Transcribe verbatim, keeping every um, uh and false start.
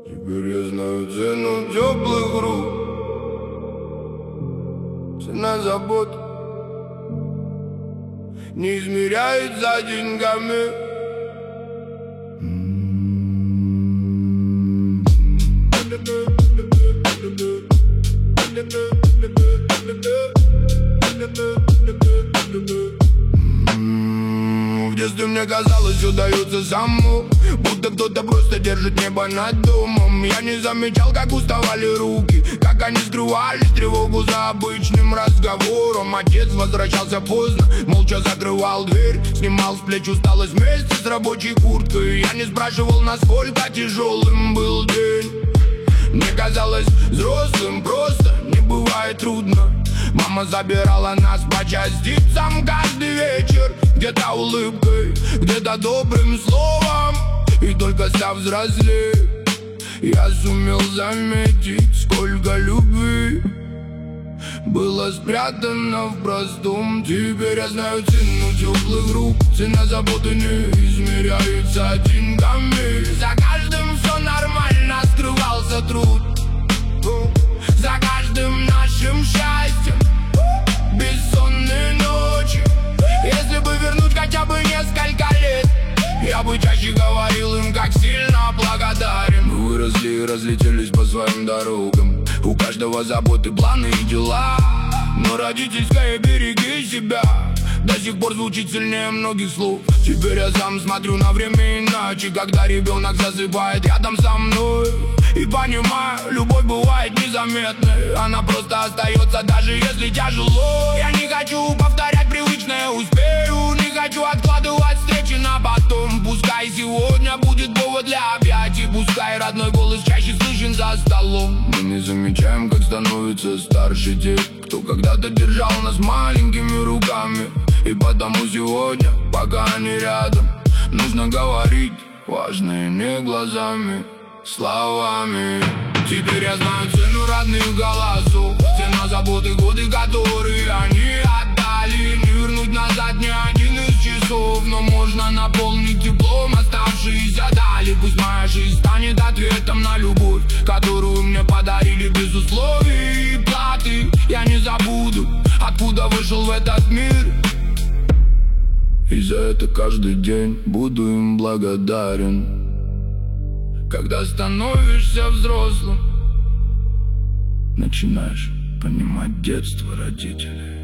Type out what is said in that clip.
Теперь я знаю цену теплых рук. Цена забот не измеряется деньгами. В детстве мне казалось, все дается само, будто кто-то просто держит небо над домом. Я не замечал, как уставали руки, как они скрывали тревогу за обычным разговором. Отец возвращался поздно, молча закрывал дверь, снимал с плеч усталость вместе с рабочей курткой. Я не спрашивал, насколько тяжелым был день. Мне казалось, взрослым просто не бывает трудно. Мама забирала нас по частицам каждый вечер, где-то улыбкой, где-то добрым словом. И только став взрослее, я сумел заметить, сколько любви было спрятано в простом. Теперь я знаю цену теплых рук. Цена заботы не измеряется деньгами. За каждым все нормально скрывался труд, за каждым нашим счастьем бессонные ночи. Если бы вернуть хотя бы несколько лет, я бы чаще говорил им, как сильно благодарен. Мы выросли и разлетелись по своим дорогам, у каждого заботы, планы и дела. Но родительское «береги себя» до сих пор звучит сильнее многих слов. Теперь я сам смотрю на время иначе, когда ребенок засыпает рядом со мной. И понимаю, любовь бывает незаметной, она просто остается, даже если тяжело. Я не хочу повторять привычное «успею», не хочу откладывать встречи на потом. Пускай сегодня будет повод для объятий, пускай родной голос чаще слышен за столом. Мы не замечаем, как становится старше те, кто когда-то держал нас маленькими руками. И потому сегодня, пока они рядом, нужно говорить важное не глазами, словами. Теперь я знаю цену родных голосов, цена заботы, годы, которые они отдали. Не вернуть назад ни один из часов, но можно наполнить теплом оставшиеся дали. Пусть моя жизнь станет ответом на любовь, которую мне подарили без условий и платы. Я не забуду, откуда вышел в этот мир, и за это каждый день буду им благодарен. Когда становишься взрослым, начинаешь понимать детство родителей.